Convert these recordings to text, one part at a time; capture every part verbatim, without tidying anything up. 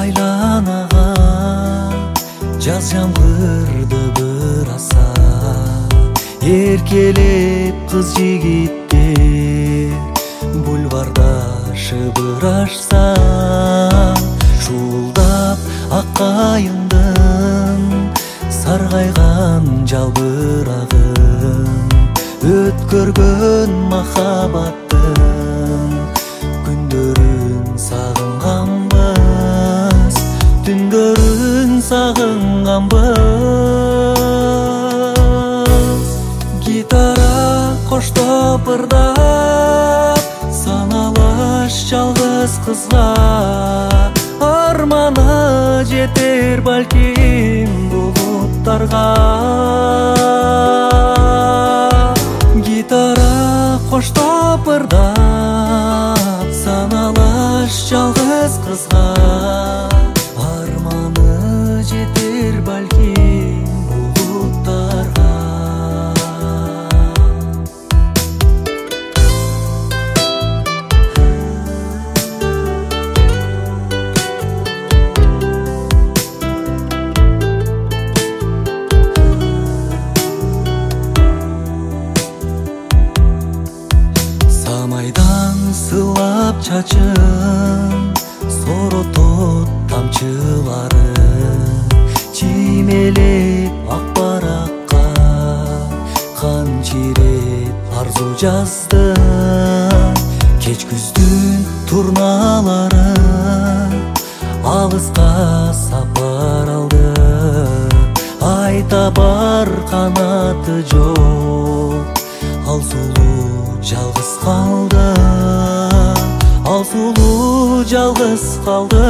айланаған жаз жамғырды бір аса, еркелеп қыз жігіттер бульварда шыбыр ашса, шуылдап аққайыңдың сарғайған жалбырағын, өткөргөн махаббаттың күндөрүн сагынганбыз, түндөрүн сагынганбыз. Гитара коштоп ырдап, саналаш жалгыз кызга арманы жетер балким булуттарга. Гитара коштоп ырдап, саналаш жалгыз кызга арманы жетер балким булуттарга. Самайдан сылап чачын соротот тамчылары, чимелеп ак баракка канчиреп арзу жазды. Кеч күздүн турналары алыска сапар алды, айта бар канаты жок, ал сулуу жалгыз калды, ал сулуу жалгыз калды.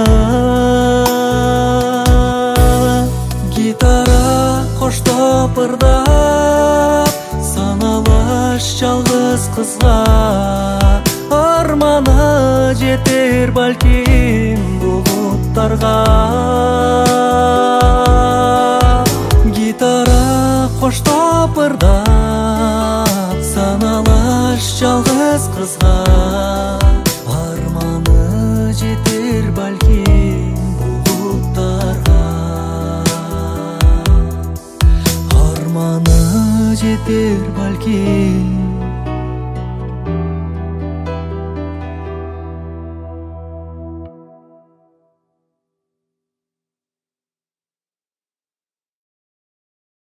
Гитара коштоп ырдап, саналаш жалгыз кызга арманы жетер балким булуттарга. Гитара коштоп ырдап, саналаш жалгыз кызга арманы жетер балким булуттарга, арманы жетер балким